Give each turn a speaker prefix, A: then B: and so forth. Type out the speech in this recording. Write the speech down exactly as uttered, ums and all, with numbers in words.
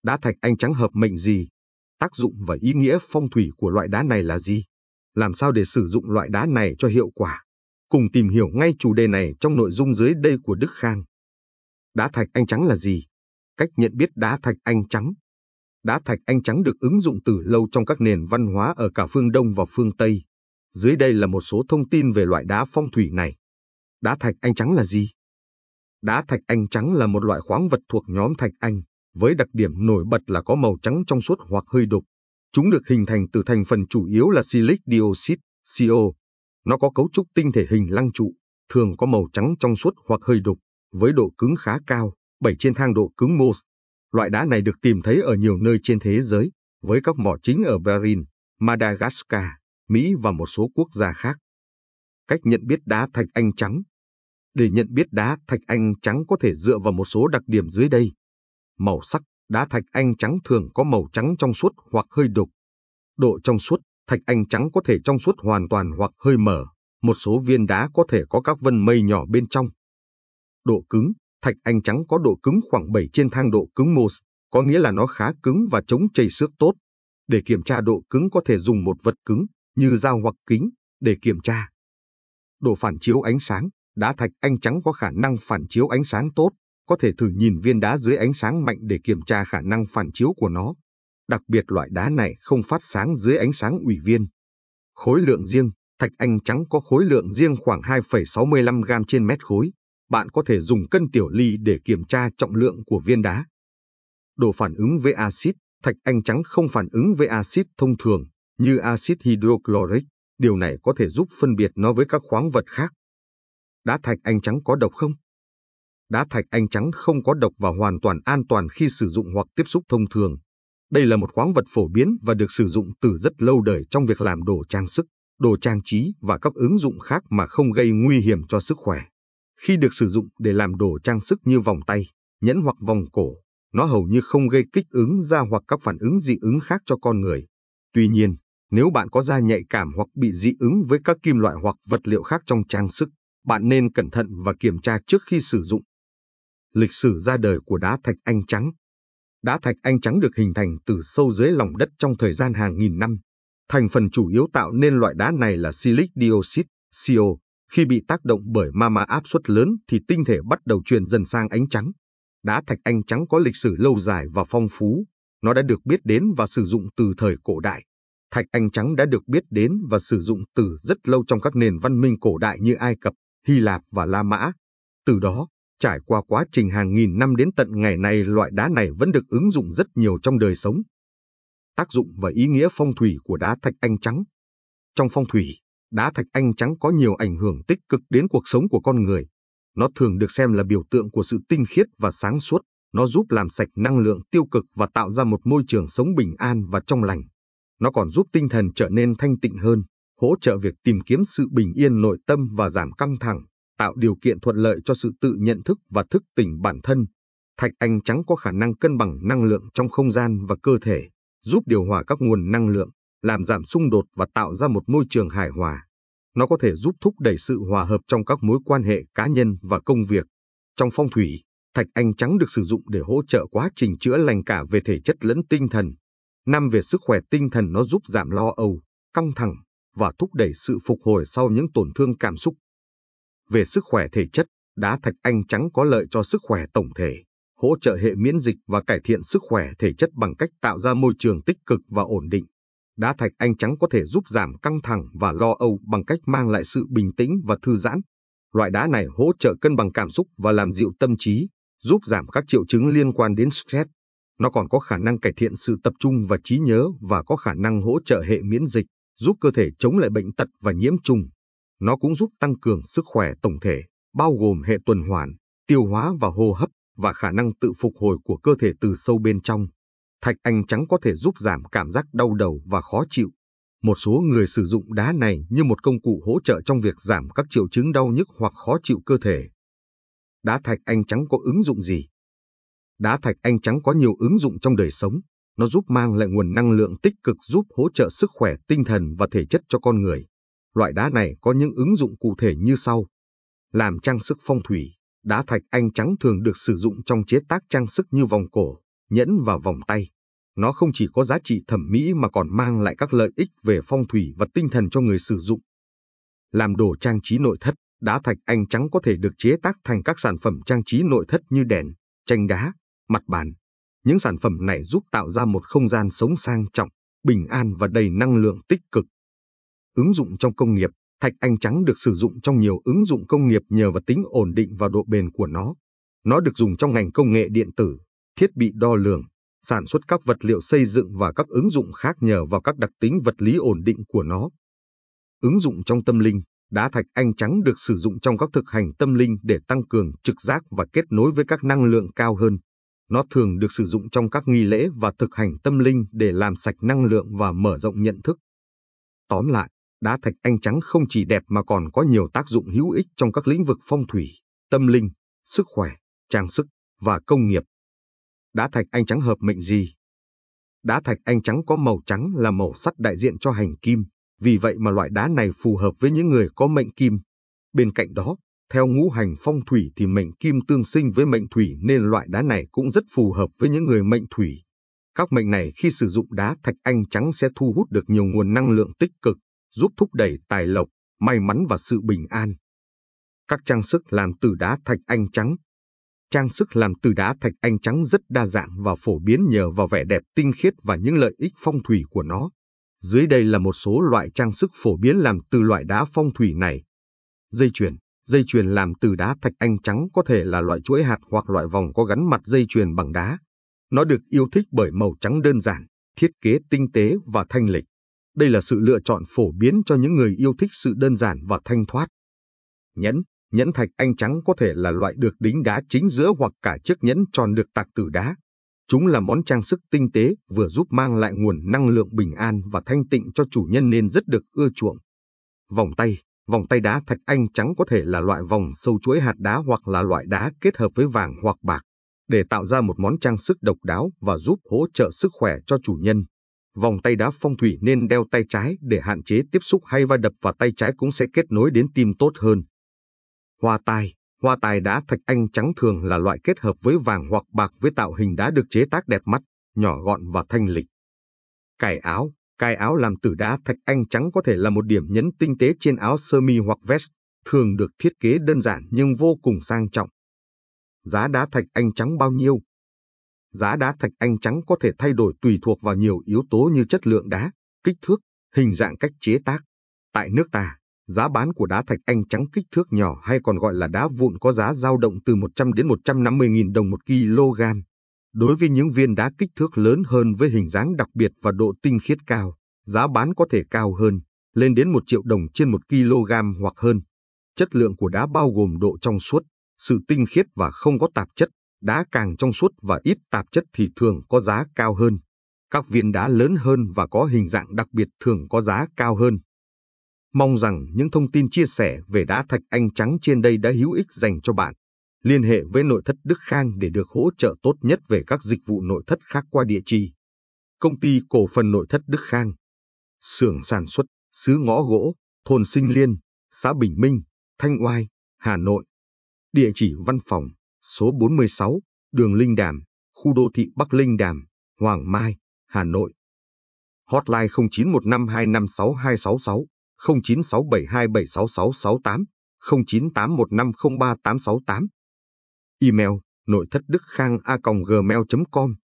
A: Đá thạch anh trắng hợp mệnh gì? Tác dụng và ý nghĩa phong thủy của loại đá này là gì? Làm sao để sử dụng loại đá này cho hiệu quả? Cùng tìm hiểu ngay chủ đề này trong nội dung dưới đây của Đức Khang. Đá thạch anh trắng là gì? Cách nhận biết đá thạch anh trắng. Đá thạch anh trắng được ứng dụng từ lâu trong các nền văn hóa ở cả phương Đông và phương Tây. Dưới đây là một số thông tin về loại đá phong thủy này. Đá thạch anh trắng là gì? Đá thạch anh trắng là một loại khoáng vật thuộc nhóm thạch anh, với đặc điểm nổi bật là có màu trắng trong suốt hoặc hơi đục. Chúng được hình thành từ thành phần chủ yếu là silic dioxide, xê o. Nó có cấu trúc tinh thể hình lăng trụ, thường có màu trắng trong suốt hoặc hơi đục, với độ cứng khá cao, bảy trên thang độ cứng Mohs. Loại đá này được tìm thấy ở nhiều nơi trên thế giới, với các mỏ chính ở Brazil, Madagascar, Mỹ và một số quốc gia khác. Cách nhận biết đá thạch anh trắng. Để nhận biết đá thạch anh trắng có thể dựa vào một số đặc điểm dưới đây. Màu sắc, đá thạch anh trắng thường có màu trắng trong suốt hoặc hơi đục. Độ trong suốt, thạch anh trắng có thể trong suốt hoàn toàn hoặc hơi mở, một số viên đá có thể có các vân mây nhỏ bên trong. Độ cứng, thạch anh trắng có độ cứng khoảng bảy trên thang độ cứng Mohs, có nghĩa là nó khá cứng và chống chảy xước tốt. Để kiểm tra độ cứng có thể dùng một vật cứng, như dao hoặc kính, để kiểm tra. Độ phản chiếu ánh sáng, đá thạch anh trắng có khả năng phản chiếu ánh sáng tốt, có thể thử nhìn viên đá dưới ánh sáng mạnh để kiểm tra khả năng phản chiếu của nó. Đặc biệt loại đá này không phát sáng dưới ánh sáng ủy viên. Khối lượng riêng, thạch anh trắng có khối lượng riêng khoảng hai phẩy sáu mươi lăm gam trên mét khối. Bạn có thể dùng cân tiểu ly để kiểm tra trọng lượng của viên đá. Độ phản ứng với axit, thạch anh trắng không phản ứng với axit thông thường, như axit hydrochloric. Điều này có thể giúp phân biệt nó với các khoáng vật khác. Đá thạch anh trắng có độc không? Đá thạch anh trắng không có độc và hoàn toàn an toàn khi sử dụng hoặc tiếp xúc thông thường. Đây là một khoáng vật phổ biến và được sử dụng từ rất lâu đời trong việc làm đồ trang sức, đồ trang trí và các ứng dụng khác mà không gây nguy hiểm cho sức khỏe. Khi được sử dụng để làm đồ trang sức như vòng tay, nhẫn hoặc vòng cổ, nó hầu như không gây kích ứng da hoặc các phản ứng dị ứng khác cho con người. Tuy nhiên, nếu bạn có da nhạy cảm hoặc bị dị ứng với các kim loại hoặc vật liệu khác trong trang sức, bạn nên cẩn thận và kiểm tra trước khi sử dụng. Lịch sử ra đời của đá thạch anh trắng. Đá thạch anh trắng được hình thành từ sâu dưới lòng đất trong thời gian hàng nghìn năm. Thành phần chủ yếu tạo nên loại đá này là silic dioxide, xê o. Khi bị tác động bởi magma áp suất lớn thì tinh thể bắt đầu chuyển dần sang ánh trắng. Đá thạch anh trắng có lịch sử lâu dài và phong phú. Nó đã được biết đến và sử dụng từ thời cổ đại. Thạch anh trắng đã được biết đến và sử dụng từ rất lâu trong các nền văn minh cổ đại như Ai Cập, Hy Lạp và La Mã. Từ đó, trải qua quá trình hàng nghìn năm đến tận ngày nay, loại đá này vẫn được ứng dụng rất nhiều trong đời sống. Tác dụng và ý nghĩa phong thủy của đá thạch anh trắng. Trong phong thủy, đá thạch anh trắng có nhiều ảnh hưởng tích cực đến cuộc sống của con người. Nó thường được xem là biểu tượng của sự tinh khiết và sáng suốt. Nó giúp làm sạch năng lượng tiêu cực và tạo ra một môi trường sống bình an và trong lành. Nó còn giúp tinh thần trở nên thanh tịnh hơn, hỗ trợ việc tìm kiếm sự bình yên nội tâm và giảm căng thẳng, tạo điều kiện thuận lợi cho sự tự nhận thức và thức tỉnh bản thân. Thạch anh trắng có khả năng cân bằng năng lượng trong không gian và cơ thể, giúp điều hòa các nguồn năng lượng, làm giảm xung đột và tạo ra một môi trường hài hòa. Nó có thể giúp thúc đẩy sự hòa hợp trong các mối quan hệ cá nhân và công việc. Trong phong thủy, thạch anh trắng được sử dụng để hỗ trợ quá trình chữa lành cả về thể chất lẫn tinh thần. Năm về sức khỏe tinh thần, nó giúp giảm lo âu, căng thẳng và thúc đẩy sự phục hồi sau những tổn thương cảm xúc. Về sức khỏe thể chất, đá thạch anh trắng có lợi cho sức khỏe tổng thể, hỗ trợ hệ miễn dịch và cải thiện sức khỏe thể chất bằng cách tạo ra môi trường tích cực và ổn định. Đá thạch anh trắng có thể giúp giảm căng thẳng và lo âu bằng cách mang lại sự bình tĩnh và thư giãn. Loại đá này hỗ trợ cân bằng cảm xúc và làm dịu tâm trí, giúp giảm các triệu chứng liên quan đến stress. Nó còn có khả năng cải thiện sự tập trung và trí nhớ và có khả năng hỗ trợ hệ miễn dịch, giúp cơ thể chống lại bệnh tật và nhiễm trùng. Nó cũng giúp tăng cường sức khỏe tổng thể, bao gồm hệ tuần hoàn, tiêu hóa và hô hấp, và khả năng tự phục hồi của cơ thể từ sâu bên trong. Thạch anh trắng có thể giúp giảm cảm giác đau đầu và khó chịu. Một số người sử dụng đá này như một công cụ hỗ trợ trong việc giảm các triệu chứng đau nhức hoặc khó chịu cơ thể. Đá thạch anh trắng có ứng dụng gì? Đá thạch anh trắng có nhiều ứng dụng trong đời sống. Nó giúp mang lại nguồn năng lượng tích cực, giúp hỗ trợ sức khỏe tinh thần và thể chất cho con người. Loại đá này có những ứng dụng cụ thể như sau. Làm trang sức phong thủy, đá thạch anh trắng thường được sử dụng trong chế tác trang sức như vòng cổ, nhẫn và vòng tay. Nó không chỉ có giá trị thẩm mỹ mà còn mang lại các lợi ích về phong thủy và tinh thần cho người sử dụng. Làm đồ trang trí nội thất, đá thạch anh trắng có thể được chế tác thành các sản phẩm trang trí nội thất như đèn, tranh đá, mặt bàn. Những sản phẩm này giúp tạo ra một không gian sống sang trọng, bình an và đầy năng lượng tích cực. Ứng dụng trong công nghiệp, thạch anh trắng được sử dụng trong nhiều ứng dụng công nghiệp nhờ vào tính ổn định và độ bền của nó. Nó được dùng trong ngành công nghệ điện tử, thiết bị đo lường, sản xuất các vật liệu xây dựng và các ứng dụng khác nhờ vào các đặc tính vật lý ổn định của nó. Ứng dụng trong tâm linh, đá thạch anh trắng được sử dụng trong các thực hành tâm linh để tăng cường trực giác và kết nối với các năng lượng cao hơn. Nó thường được sử dụng trong các nghi lễ và thực hành tâm linh để làm sạch năng lượng và mở rộng nhận thức. Tóm lại, đá thạch anh trắng không chỉ đẹp mà còn có nhiều tác dụng hữu ích trong các lĩnh vực phong thủy, tâm linh, sức khỏe, trang sức và công nghiệp. Đá thạch anh trắng hợp mệnh gì? Đá thạch anh trắng có màu trắng là màu sắc đại diện cho hành kim, vì vậy mà loại đá này phù hợp với những người có mệnh kim. Bên cạnh đó, theo ngũ hành phong thủy thì mệnh kim tương sinh với mệnh thủy nên loại đá này cũng rất phù hợp với những người mệnh thủy. Các mệnh này khi sử dụng đá thạch anh trắng sẽ thu hút được nhiều nguồn năng lượng tích cực, giúp thúc đẩy tài lộc, may mắn và sự bình an. Các trang sức làm từ đá thạch anh trắng. Trang sức làm từ đá thạch anh trắng rất đa dạng và phổ biến nhờ vào vẻ đẹp tinh khiết và những lợi ích phong thủy của nó. Dưới đây là một số loại trang sức phổ biến làm từ loại đá phong thủy này. Dây chuyền. Dây chuyền làm từ đá thạch anh trắng có thể là loại chuỗi hạt hoặc loại vòng có gắn mặt dây chuyền bằng đá. Nó được yêu thích bởi màu trắng đơn giản, thiết kế tinh tế và thanh lịch. Đây là sự lựa chọn phổ biến cho những người yêu thích sự đơn giản và thanh thoát. Nhẫn. Nhẫn thạch anh trắng có thể là loại được đính đá chính giữa hoặc cả chiếc nhẫn tròn được tạc từ đá. Chúng là món trang sức tinh tế vừa giúp mang lại nguồn năng lượng bình an và thanh tịnh cho chủ nhân nên rất được ưa chuộng. Vòng tay. Vòng tay đá thạch anh trắng có thể là loại vòng sâu chuỗi hạt đá hoặc là loại đá kết hợp với vàng hoặc bạc, để tạo ra một món trang sức độc đáo và giúp hỗ trợ sức khỏe cho chủ nhân. Vòng tay đá phong thủy nên đeo tay trái để hạn chế tiếp xúc hay va đập và tay trái cũng sẽ kết nối đến tim tốt hơn. Hoa tai. Hoa tai đá thạch anh trắng thường là loại kết hợp với vàng hoặc bạc với tạo hình đá được chế tác đẹp mắt, nhỏ gọn và thanh lịch. Cài áo. Cài áo làm từ đá thạch anh trắng có thể là một điểm nhấn tinh tế trên áo sơ mi hoặc vest, thường được thiết kế đơn giản nhưng vô cùng sang trọng. Giá đá thạch anh trắng bao nhiêu? Giá đá thạch anh trắng có thể thay đổi tùy thuộc vào nhiều yếu tố như chất lượng đá, kích thước, hình dạng cách chế tác. Tại nước ta, giá bán của đá thạch anh trắng kích thước nhỏ hay còn gọi là đá vụn có giá dao động từ một trăm đến một trăm năm mươi nghìn đồng một kg. Đối với những viên đá kích thước lớn hơn với hình dáng đặc biệt và độ tinh khiết cao, giá bán có thể cao hơn, lên đến một triệu đồng trên một kg hoặc hơn. Chất lượng của đá bao gồm độ trong suốt, sự tinh khiết và không có tạp chất. Đá càng trong suốt và ít tạp chất thì thường có giá cao hơn. Các viên đá lớn hơn và có hình dạng đặc biệt thường có giá cao hơn. Mong rằng những thông tin chia sẻ về đá thạch anh trắng trên đây đã hữu ích dành cho bạn. Liên hệ với nội thất Đức Khang để được hỗ trợ tốt nhất về các dịch vụ nội thất khác qua địa chỉ: Công ty cổ phần nội thất Đức Khang, xưởng sản xuất, xứ Ngõ Gỗ, thôn Sinh Liên, xã Bình Minh, Thanh Oai, Hà Nội. Địa chỉ văn phòng: số bốn mươi sáu, đường Linh Đàm, khu đô thị Bắc Linh Đàm, Hoàng Mai, Hà Nội. Hotline không chín một năm hai năm sáu hai sáu sáu, không chín sáu bảy hai bảy sáu sáu sáu tám, không chín tám một năm không ba tám sáu tám. Email: nội thất đức khang a còng gmail chấm com.